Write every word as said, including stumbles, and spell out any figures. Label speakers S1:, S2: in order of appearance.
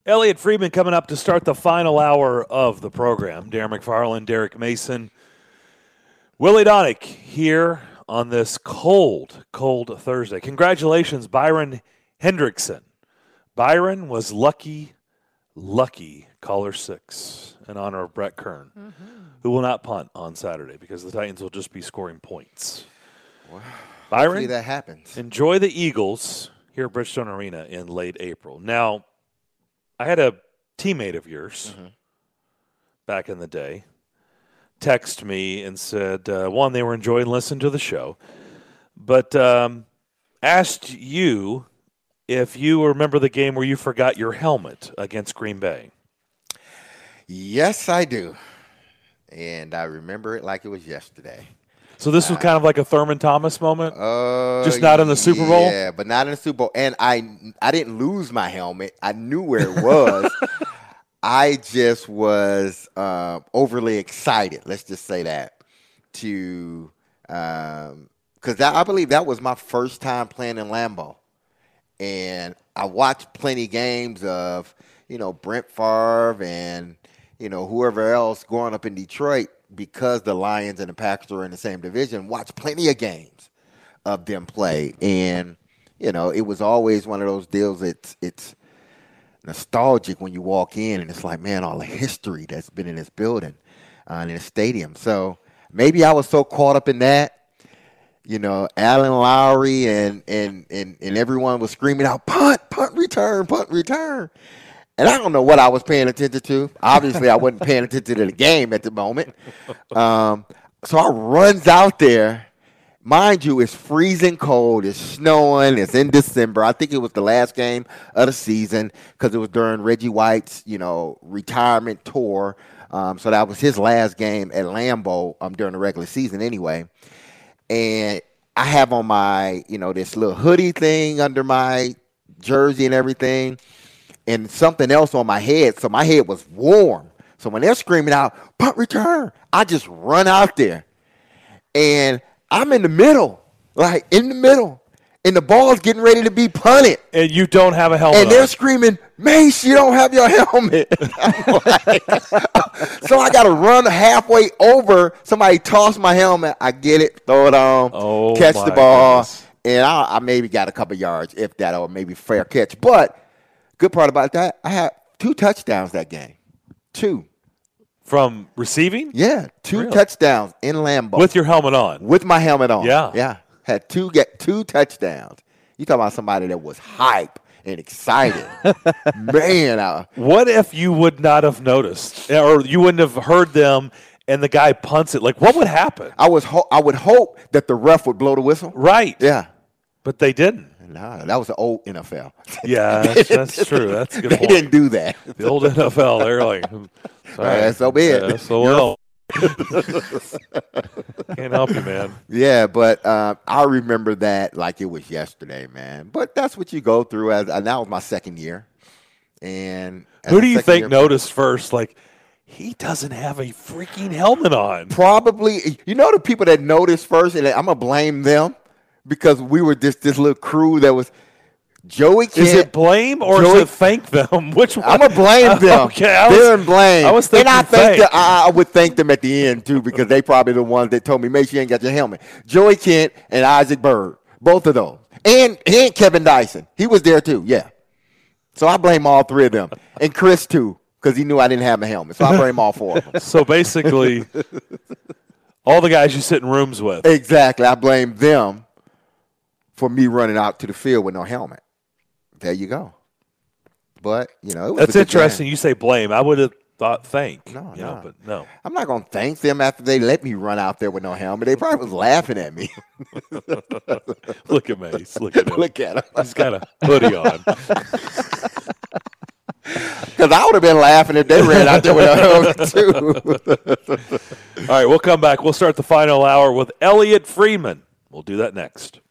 S1: Elliot Freeman coming up to start the final hour of the program. Darren McFarland, Derek Mason, Willie Donick here on this cold, cold Thursday. Congratulations, Byron Hendrickson. Byron was lucky, lucky caller six in honor of Brett Kern, mm-hmm. who will not punt on Saturday because the Titans will just be scoring points.
S2: Wow.
S1: Byron,
S2: hopefully that happens.
S1: Enjoy the Eagles here at Bridgestone Arena in late April. Now, I had a teammate of yours mm-hmm. back in the day text me and said, uh, one, they were enjoying listening to the show, but um, asked you if you remember the game where you forgot your helmet against Green Bay.
S2: Yes, I do. And I remember it like it was yesterday.
S1: So this was kind of like a Thurman Thomas moment?
S2: Uh,
S1: Just not in the Super Bowl?
S2: Yeah, but not in the Super Bowl. And I I didn't lose my helmet. I knew where it was. I just was uh, overly excited, let's just say that, to um, – because I believe that was my first time playing in Lambeau. And I watched plenty of games of, you know, Brent Favre and, you know, whoever else growing up in Detroit. Because the Lions and the Packers are in the same division, watched plenty of games of them play. And, you know, it was always one of those deals that's it's nostalgic when you walk in and it's like, man, all the history that's been in this building uh, in the stadium. So maybe I was so caught up in that. You know, Alan Lowry and, and, and, and everyone was screaming out, punt, punt, return, punt, return. And I don't know what I was paying attention to. Obviously, I wasn't paying attention to the game at the moment. Um, so I runs out there. Mind you, it's freezing cold. It's snowing. It's in December. I think it was the last game of the season because it was during Reggie White's, you know, retirement tour. Um, so that was his last game at Lambeau um, during the regular season anyway. And I have on my, you know, this little hoodie thing under my jersey and everything. And something else on my head, so my head was warm. So when they're screaming out, punt return, I just run out there. And I'm in the middle, like in the middle. And the ball's getting ready to be punted.
S1: And you don't have a helmet
S2: And they're
S1: on.
S2: screaming, Mace, you don't have your helmet. Like, so I got to run halfway over. Somebody toss my helmet. I get it, throw it on,
S1: oh
S2: catch the ball.
S1: Goodness.
S2: And I, I maybe got a couple yards, if that, or maybe fair catch. But good part about that, I had two touchdowns that game. Two.
S1: From receiving?
S2: Yeah, two
S1: really?
S2: touchdowns in Lambeau.
S1: With your helmet on?
S2: With my helmet on.
S1: Yeah.
S2: Yeah. Had two get two touchdowns. You talking about somebody that was hype and excited. Man. I,
S1: what if you would not have noticed or you wouldn't have heard them and the guy punts it? Like, what would happen?
S2: I was ho- I would hope that the ref would blow the whistle.
S1: Right.
S2: Yeah.
S1: But they didn't.
S2: No, that was the old N F L.
S1: Yeah, that's, that's true. That's a good
S2: they
S1: point.
S2: didn't do that.
S1: The old N F L, they're like, sorry.
S2: Yeah, so be it.
S1: Yeah, so well. Can't help you, man.
S2: Yeah, but uh, I remember that like it was yesterday, man. But that's what you go through. As and that was my second year. And
S1: who do you think noticed first? Like, he doesn't have a freaking helmet on.
S2: Probably, you know, the people that noticed first, and I'm gonna blame them. Because we were just this little crew that was Joey Kent.
S1: Is it blame or
S2: Joey,
S1: is it thank them? Which one?
S2: I'm going to blame them.
S1: Okay, I
S2: They're
S1: was,
S2: in blame.
S1: I was thinking
S2: and I,
S1: thank.
S2: think I, I would thank them at the end, too, because they probably the ones that told me, make sure you ain't got your helmet. Joey Kent and Isaac Bird, both of those. And, and Kevin Dyson. He was there, too, yeah. So I blame all three of them. And Chris, too, because he knew I didn't have a helmet. So I blame all four of them.
S1: So basically, all the guys you sit in rooms with.
S2: Exactly. I blame them for me running out to the field with no helmet. There you go. But, you know, it was
S1: that's
S2: a good
S1: interesting.
S2: game.
S1: You say blame. I would have thought thank.
S2: No,
S1: you
S2: no.
S1: know, but no.
S2: I'm not going to thank them after they let me run out there with no helmet. They probably was laughing at me.
S1: Look at Mace. Look at him.
S2: Look at him.
S1: He's got a hoodie on.
S2: Because I would have been laughing if they ran out there with no helmet, too.
S1: All right, we'll come back. We'll start the final hour with Elliot Freeman. We'll do that next.